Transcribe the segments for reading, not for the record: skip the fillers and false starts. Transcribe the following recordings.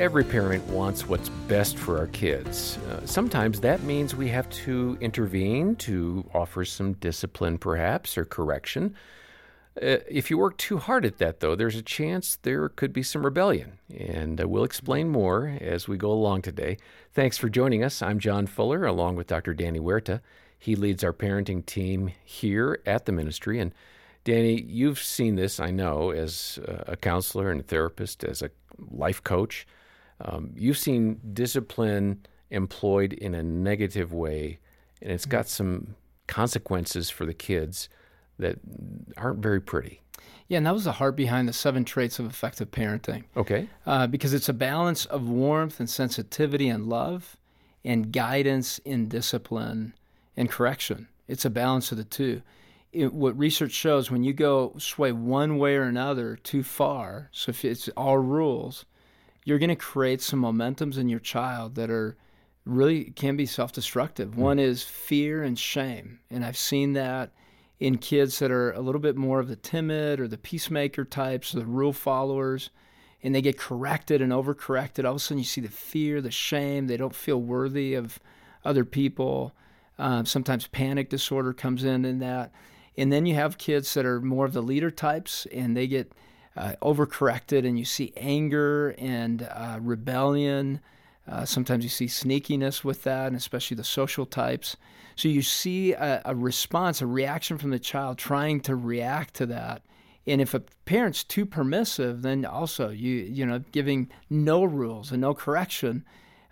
Every parent wants what's best for our kids. Sometimes that means we have to intervene to offer some discipline, perhaps, or correction. If you work too hard at that, though, there's a chance there could be some rebellion. And we'll explain more as we go along today. Thanks for joining us. I'm John Fuller, along with Dr. Danny Huerta. He leads our parenting team here at the ministry. And Danny, you've seen this, I know, as a counselor and a therapist, as a life coach. You've seen discipline employed in a negative way, and it's got some consequences for the kids that aren't very pretty. Yeah, and that was the heart behind the 7 traits of effective parenting. Okay. Because it's a balance of warmth and sensitivity and love and guidance in discipline and correction. It's a balance of the two. What research shows, when you go sway one way or another too far, so if it's all rules, you're going to create some momentums in your child that are really can be self-destructive. One is fear and shame, and I've seen that in kids that are a little bit more of the timid or the peacemaker types, the rule followers, and they get corrected and overcorrected. All of a sudden you see the fear, the shame, they don't feel worthy of other people. Sometimes panic disorder comes in that. And then you have kids that are more of the leader types, and they get overcorrected, and you see anger and rebellion. Sometimes you see sneakiness with that, and especially the social types. So you see a response, a reaction from the child trying to react to that. And if a parent's too permissive, then also you know giving no rules and no correction,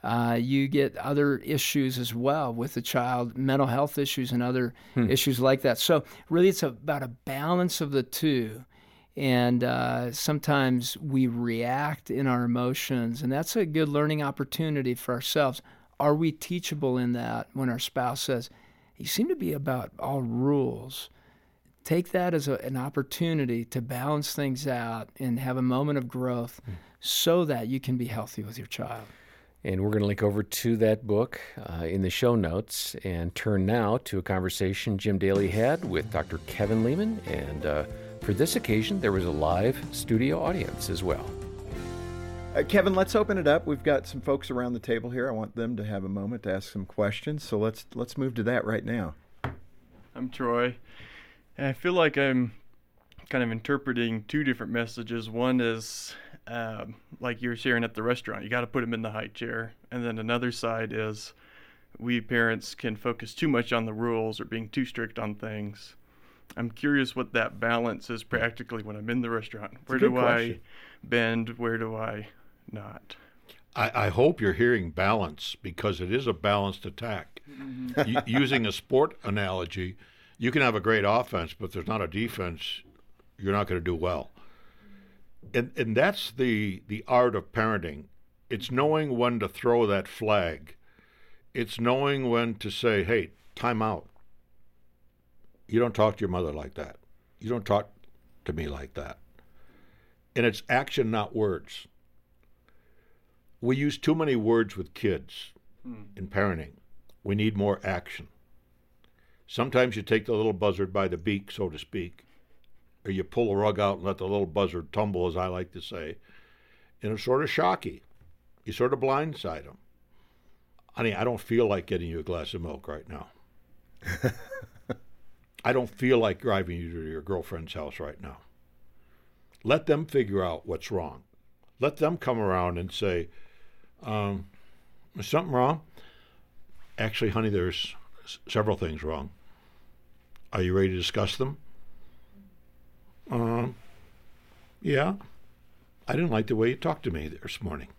you get other issues as well with the child, mental health issues and other issues like that. So really it's about a balance of the two. And sometimes we react in our emotions, and that's a good learning opportunity for ourselves. Are we teachable in that when our spouse says, you seem to be about all rules? Take that as an opportunity to balance things out and have a moment of growth so that you can be healthy with your child. And we're going to link over to that book in the show notes and turn now to a conversation Jim Daly had with Dr. Kevin Leman. And for this occasion, there was a live studio audience as well. Kevin, let's open it up. We've got some folks around the table here. I want them to have a moment to ask some questions. So let's move to that right now. I'm Troy, and I feel like I'm kind of interpreting 2 different messages. One is like you were sharing at the restaurant, you got to put them in the high chair. And then another side is we parents can focus too much on the rules or being too strict on things. I'm curious what that balance is practically when I'm in the restaurant. Where do I bend? Where do I not? I hope you're hearing balance, because it is a balanced attack. Using a sport analogy, you can have a great offense, but if there's not a defense, you're not going to do well. And that's the art of parenting. It's knowing when to throw that flag. It's knowing when to say, hey, time out. You don't talk to your mother like that. You don't talk to me like that. And it's action, not words. We use too many words with kids in parenting. We need more action. Sometimes you take the little buzzard by the beak, so to speak, or you pull the rug out and let the little buzzard tumble, as I like to say, and it's sort of shocky. You sort of blindside them. Honey, I don't feel like getting you a glass of milk right now. I don't feel like driving you to your girlfriend's house right now. Let them figure out what's wrong. Let them come around and say, is something wrong? Actually, honey, there's several things wrong. Are you ready to discuss them? Yeah. I didn't like the way you talked to me this morning.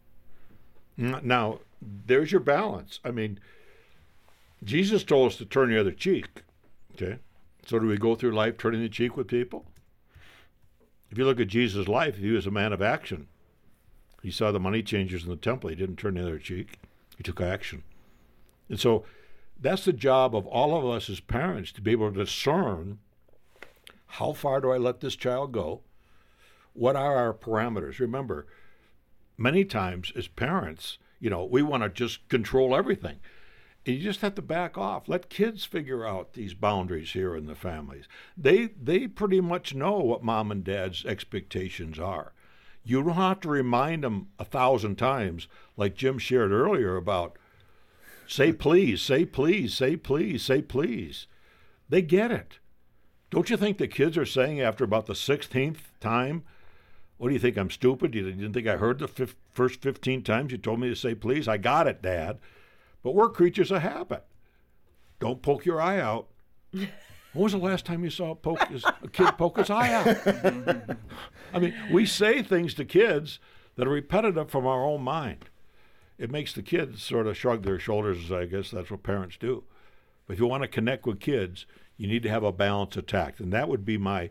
Now, there's your balance. I mean, Jesus told us to turn the other cheek. Okay? So do we go through life turning the cheek with people? If you look at Jesus' life, he was a man of action. He saw the money changers in the temple. He didn't turn the other cheek. He took action. And so that's the job of all of us as parents, to be able to discern, how far do I let this child go? What are our parameters? Remember, many times as parents, we want to just control everything. And you just have to back off. Let kids figure out these boundaries here in the families. They pretty much know what mom and dad's expectations are. You don't have to remind them 1,000 times, like Jim shared earlier about say please, say please, say please, say please. They get it. Don't you think the kids are saying after about the 16th time, what do you think, I'm stupid? You didn't think I heard the first 15 times you told me to say please? I got it, Dad. But we're creatures of habit. Don't poke your eye out. When was the last time you saw a kid poke his eye out? I mean, we say things to kids that are repetitive from our own mind. It makes the kids sort of shrug their shoulders. I guess that's what parents do. But if you want to connect with kids, you need to have a balanced attack. And that would be my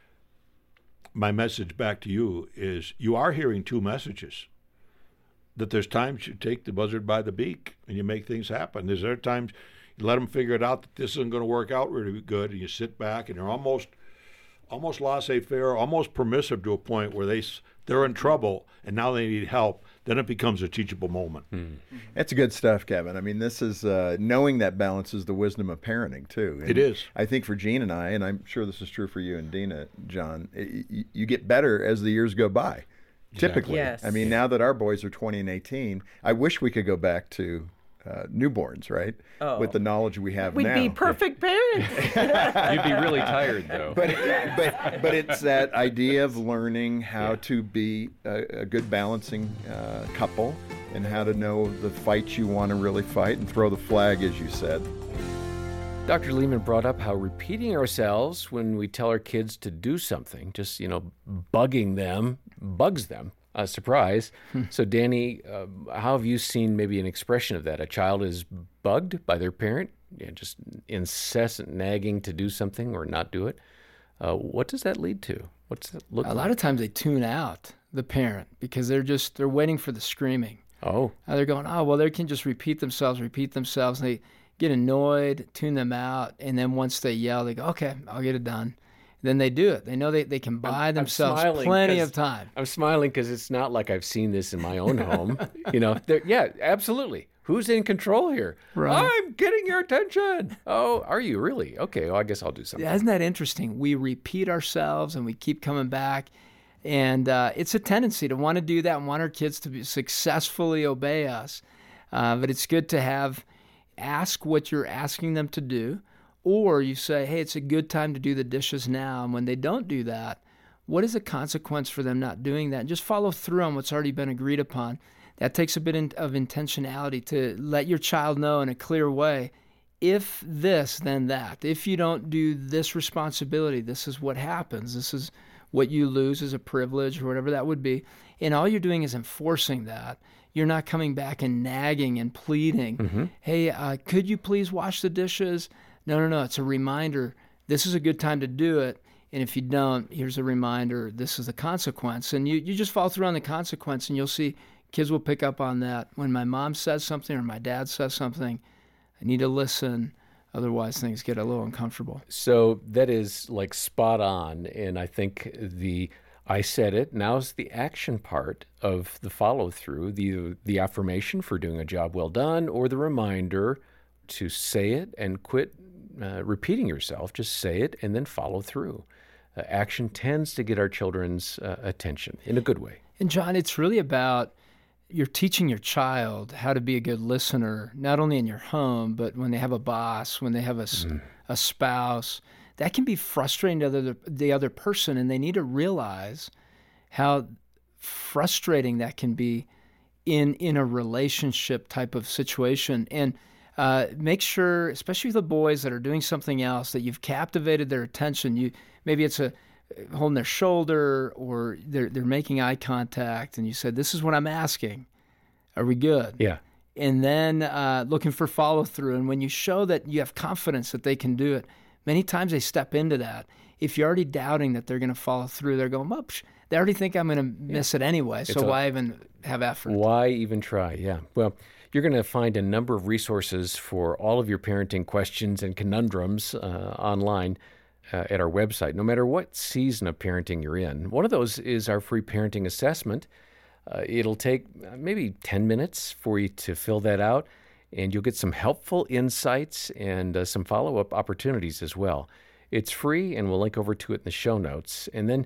message back to you is you are hearing two messages. That there's times you take the buzzard by the beak and you make things happen. There's other times you let them figure it out that this isn't going to work out really good, and you sit back and you're almost laissez-faire, almost permissive to a point where they're in trouble and now they need help. Then it becomes a teachable moment. That's good stuff, Kevin. I mean, this is knowing that balance is the wisdom of parenting, too. And it is. I think for Gene and I, and I'm sure this is true for you and Dina, John, you get better as the years go by. Exactly. Typically. Yes. I mean, now that our boys are 20 and 18, I wish we could go back to newborns, right? Oh. With the knowledge we have We'd now. be perfect parents. You'd be really tired, though. But it's that idea of learning how to be a good balancing couple and how to know the fights you want to really fight and throw the flag, as you said. Dr. Leman brought up how repeating ourselves when we tell our kids to do something, just, bugging them, bugs them. Surprise. So, Danny, how have you seen maybe an expression of that? A child is bugged by their parent, just incessant nagging to do something or not do it. What does that lead to? What's that look like? A lot of times they tune out the parent because they're waiting for the screaming. Oh. They're going, they can just repeat themselves. And they get annoyed, tune them out, and then once they yell, they go, okay, I'll get it done. Then they do it. They know they can buy themselves plenty of time. I'm smiling because it's not like I've seen this in my own home. Yeah, absolutely. Who's in control here? Right. I'm getting your attention. Oh, are you really? Okay, well, I guess I'll do something. Isn't that interesting? We repeat ourselves and we keep coming back. And it's a tendency to want to do that and want our kids to successfully obey us. But it's good to ask what you're asking them to do. Or you say, hey, it's a good time to do the dishes now. And when they don't do that, what is the consequence for them not doing that? And just follow through on what's already been agreed upon. That takes a bit of intentionality to let your child know in a clear way, if this, then that. If you don't do this responsibility, this is what happens. This is what you lose as a privilege or whatever that would be. And all you're doing is enforcing that. You're not coming back and nagging and pleading. Mm-hmm. Hey, could you please wash the dishes? No. It's a reminder. This is a good time to do it. And if you don't, here's a reminder. This is the consequence. And you just follow through on the consequence, and you'll see kids will pick up on that. When my mom says something or my dad says something, I need to listen. Otherwise, things get a little uncomfortable. So that is like spot on. And I think I said it, now's the action part of the follow through, the affirmation for doing a job well done, or the reminder to say it and quit repeating yourself. Just say it and then follow through. Action tends to get our children's attention in a good way. And John, it's really about you're teaching your child how to be a good listener, not only in your home, but when they have a boss, when they have a spouse. That can be frustrating to the other person, and they need to realize how frustrating that can be in a relationship type of situation. And make sure, especially the boys that are doing something else, that you've captivated their attention. Maybe it's holding their shoulder, or they're making eye contact, and you said, "This is what I'm asking. Are we good?" Yeah. And then looking for follow through. And when you show that you have confidence that they can do it, many times they step into that. If you're already doubting that they're going to follow through, they're going, they already think I'm going to miss it anyway. So why even have effort? Why even try? Yeah. Well, you're going to find a number of resources for all of your parenting questions and conundrums online at our website, no matter what season of parenting you're in. One of those is our free parenting assessment. It'll take maybe 10 minutes for you to fill that out, and you'll get some helpful insights and some follow-up opportunities as well. It's free, and we'll link over to it in the show notes. And then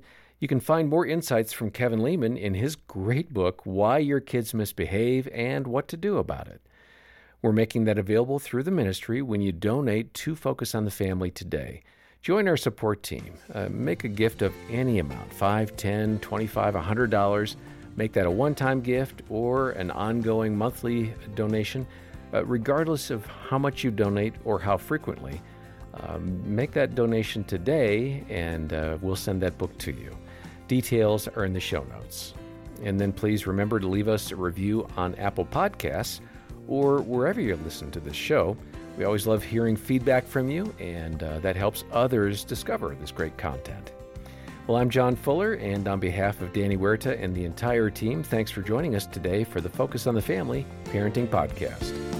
You can find more insights from Kevin Leman in his great book, Why Your Kids Misbehave and What to Do About It. We're making that available through the ministry when you donate to Focus on the Family today. Join our support team. Make a gift of any amount, $5, $10, $25, $100. Make that a one-time gift or an ongoing monthly donation. Regardless of how much you donate or how frequently, make that donation today and we'll send that book to you. Details are in the show notes. And then please remember to leave us a review on Apple Podcasts or wherever you listen to this show. We always love hearing feedback from you, and that helps others discover this great content. Well, I'm John Fuller, and on behalf of Danny Huerta and the entire team, thanks for joining us today for the Focus on the Family Parenting Podcast.